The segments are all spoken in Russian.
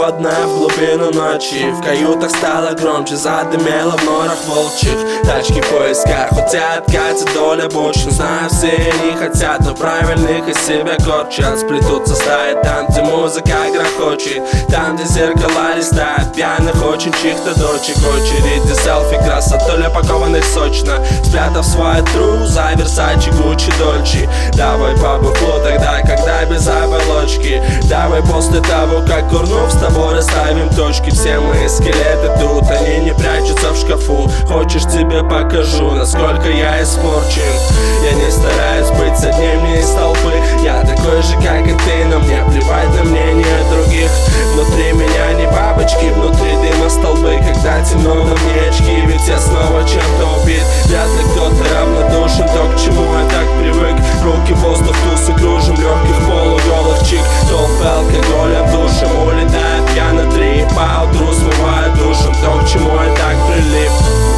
холодная в глубину ночи. В каютах стало громче, задымело в норах волчьих. Тачки в поисках, хотят катят вдоль обочин. Знаю, все не хотят, но правильных из себя корчат. Сплетутся стаи там, где музыка грохочет, там, где зеркала листают пьяных очень чьих-то дочек. Очереди селфи, красотуля пакованных сочно, спрятав свой тру за Версачи, Гуччи, Дольче. Давай по бухлу тогда, когда без оболочки. Давай после того, как курнув с тобой расставим точки. Все мои скелеты тут, они не прячутся в шкафу. Хочешь, тебе покажу, насколько я испорчен. Я не стараюсь быть одним не из толпы. Я такой же, как и ты, но мне плевать на мнение других. Внутри меня не бабочки, внутри дыма столбы. Когда темно, на мне очки, ведь я снова чем-то убит. Вряд ли кто-то равнодушен, то, к чему я так привык. Руки в воздух, тусы кружим, легких полуголых чик. Толпы алкоголем душем, улетает пьяно три. Поутру смывает душем, то, к чему я так прилип.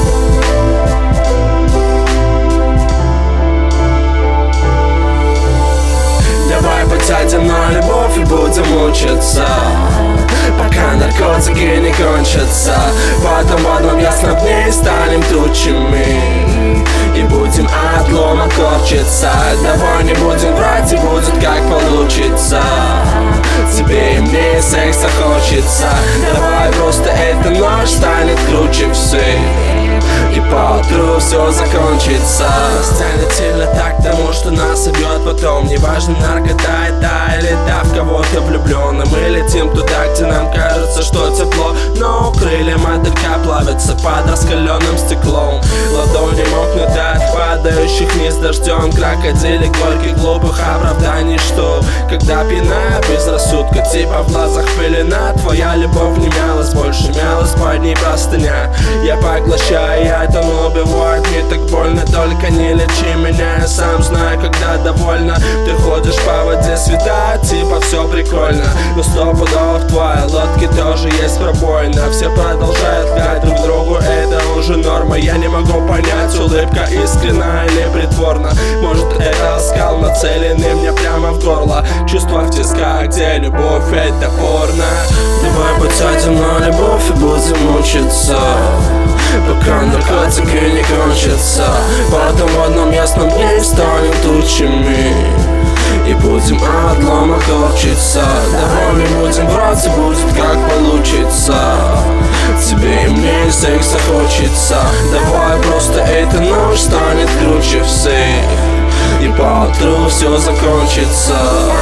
Давай потянем на любовь и будем мучиться, пока наркотики не кончатся. Потом в одном ясном дне станем тучами и будем от лома корчиться. Давай не будем врать, и будет как получится. Тебе и мне секса хочется. Давай просто эта ночь станет круче всех, и поутру все закончится. Станет сильно так, потому что нас убьет потом. Неважно, наркота это или да, в кого-то влюблен. И мы летим туда, где нам кажется, что тепло, но крылья мотылька плавятся под раскаленным стеклом. Ладони мокнут от падающих вниз дождем. Крокодили горьких глупых оправданий, что когда пьяна без рассудка, типа в глазах пелена. Твоя любовь не мялась, больше мялась под ней простыня. Я поглощаю, я тону, убивает, мне так больно. Только не лечи меня, я сам знаю, когда довольно. Ты ходишь по воде света, типа все прикольно, но стопудово в твоей лодке тоже есть пробоина. Все продолжают лгать друг другу, это уже норма. Я не могу понять, улыбка искренна или притворна. Может, это оскал, нацеленный мне прямо в горло. Чувства в тисках, где любовь это порно. Давай потратим на любовь и будем мучиться, пока наркотики не кончатся. Потом в одном ясном дне станем тучами и будем от лома корчиться. Давай не будем врать, и будет как получится. Тебе и мне секса хочется. Давай просто эта ночь станет круче всех, и поутру все закончится.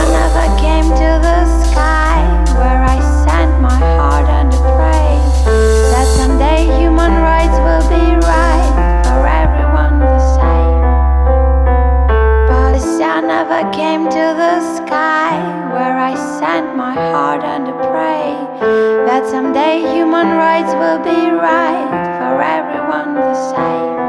Came to the sky where I sent my heart and to pray that someday human rights will be right for everyone the same.